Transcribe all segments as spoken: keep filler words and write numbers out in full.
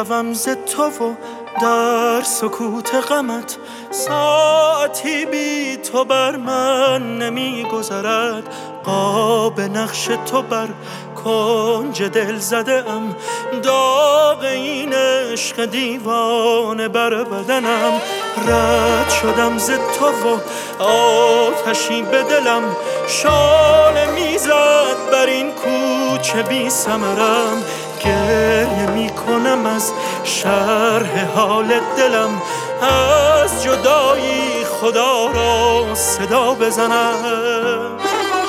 روم ز تو و در سکوت غمت ساعتی بی تو بر من نمی گذرد. قاب نقش تو بر کنج دل زده ام، داغ این عشق دیوانه بر بدنم. رد شدم ز تو و آتشی به دلم شانه میزد بر این کوچه بی ثمرم. گریه می کنم از شرح حال دلم، از جدایی خدا را صدا بزنم.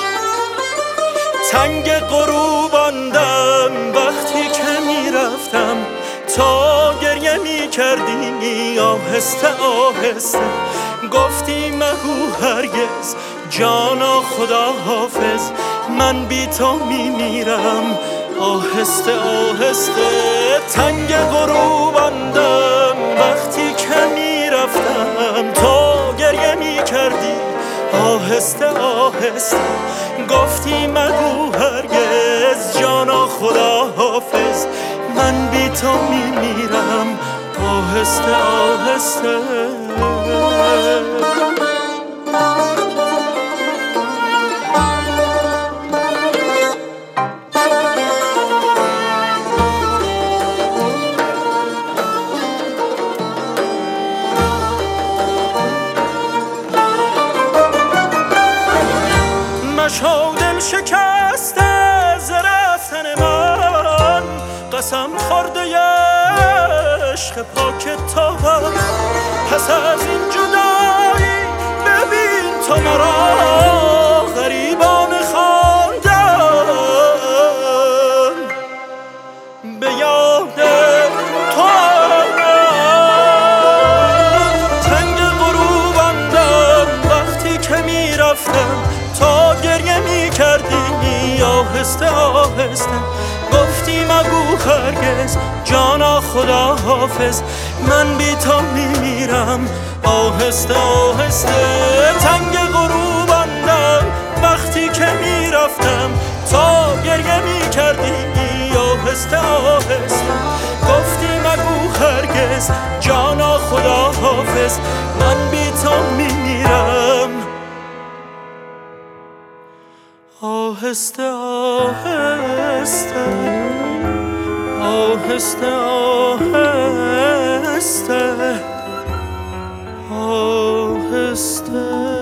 تنگ غروب آندم وقتی که می رفتم، تا گریه می کردی آهسته آهسته. گفتی مگو هرگز جانا خدا حافظ، من بی تو می میرم آهسته آهسته. تنگ غروب آندم وقتی که می رفتم، تا گریه می کردی آهسته آهسته. گفتی مگو هرگز جانا خدا حافظ، من بی تو می میرم آهسته آهسته. مشو دل شکسته ز رفتن من، قسم خورده عشق پاک تو. پس از این جدایی ببین تو مرا غریبانه خواندن، به یاد تو تنگ غروب آندم وقتی که می رفتم، تا گریه می کردی آهسته آهسته. گفتی مگو هرگز جانا خدا حافظ، من بی تو می میرم آهسته آهسته. تنگ غروب آندم وقتی که می رفتم، تا گریه می کردی آهسته آهسته. گفتی مگو هرگز جانا خدا حافظ، من بی تو می میرم آهسته آهسته آهسته آهسته آهسته.